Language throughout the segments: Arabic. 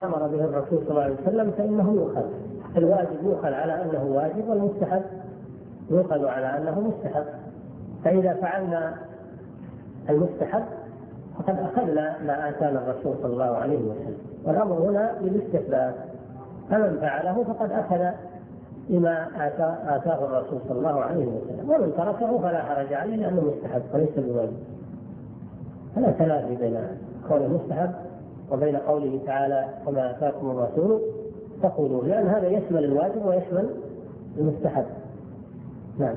أمر به الرسول صلى الله عليه وسلم فإنه يؤخذ. الواجب يؤخذ على أنه واجب، والمستحب يؤخذ على أنه مستحب. فإذا فعلنا المستحب فقد أخذنا ما آتانا الرسول صلى الله عليه وسلم، والأمر هنا بالاستحباب، فمن فعله فقد أخذ بما آتاه الرسول صلى الله عليه وسلم، ومن تركه فلا حرج عليه لأنه مستحب وليس بواجب. فلا تنافي بين قول المستحب وبين قوله تعالى وما آتاكم الرسول فخذوه، لأن هذا يشمل الواجب ويشمل المستحب. نعم.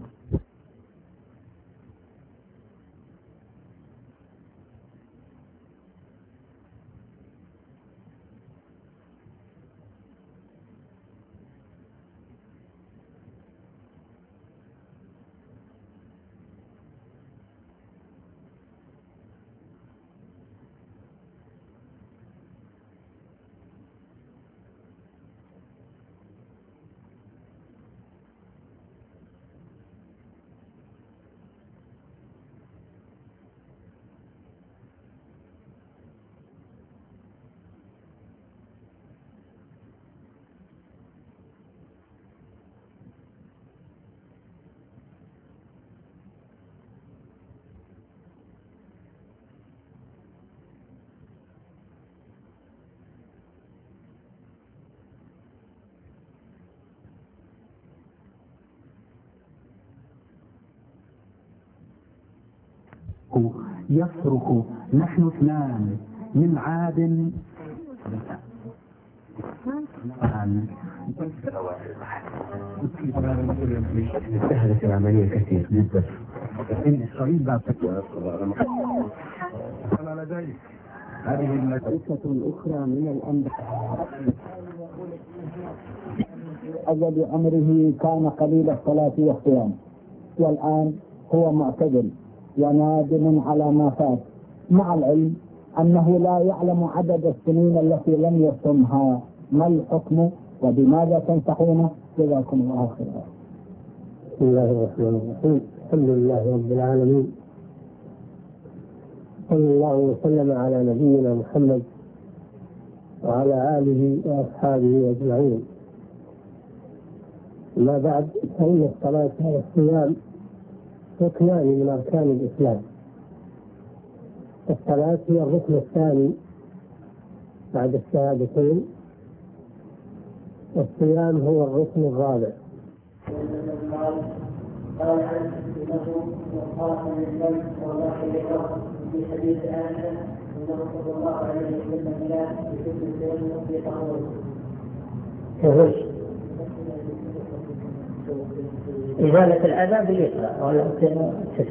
يصرخ نحن اثنان من عاد سهلت العملية كثير جدا. هذه المدرسة الأخرى من الأنبياء أول أمره كان قليل الصلاة والصيام، والآن هو معتدل ونادم على ما فات، مع العلم أنه لا يعلم عدد السنين التي لم يصمها. ما الحكم وبماذا تنصحونه؟ جزاكم الله خيرا. بسم الله الرحمن الرحيم. الحمد لله رب العالمين، صلى الله وسلم على نبينا محمد وعلى آله وأصحابه أجمعين. ما بعد، فإن الصلاة والصيام ركنان من أركان الإسلام. الصلاة هي الركن الثاني بعد الشهادتين، والصيام هو الركن الرابع. قال عنه انه وقاف للذنب والله للرب في حديث عائشه انه صلى الله عليه وسلم كان بحكم التيمم في طهوره. إزالة الأذى باليسرى